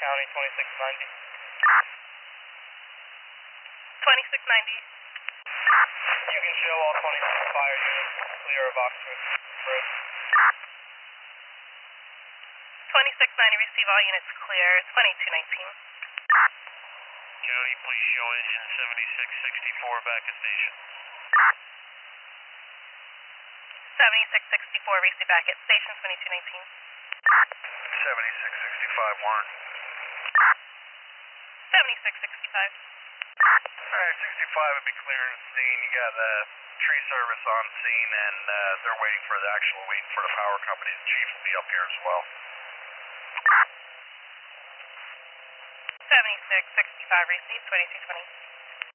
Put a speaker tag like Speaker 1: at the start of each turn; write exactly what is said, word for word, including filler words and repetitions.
Speaker 1: County, twenty-six ninety.
Speaker 2: twenty-six ninety.
Speaker 1: You can show all twenty-six fire units clear of Oxford Road.
Speaker 2: twenty-six ninety, receive all units clear, twenty-two nineteen.
Speaker 3: County, please show engine seventy-six sixty-four back at station.
Speaker 2: seventy-six sixty-four, receive back at station, twenty-two nineteen.
Speaker 3: seventy-six sixty-five, Warren.
Speaker 2: seventy-six sixty-five.
Speaker 3: Alright, sixty-five would be clearing the scene. You got uh, tree service on scene, and uh, they're waiting for the actual, waiting for the power company. The chief will be up here as well.
Speaker 2: seventy-six sixty-five, receive, twenty-two twenty.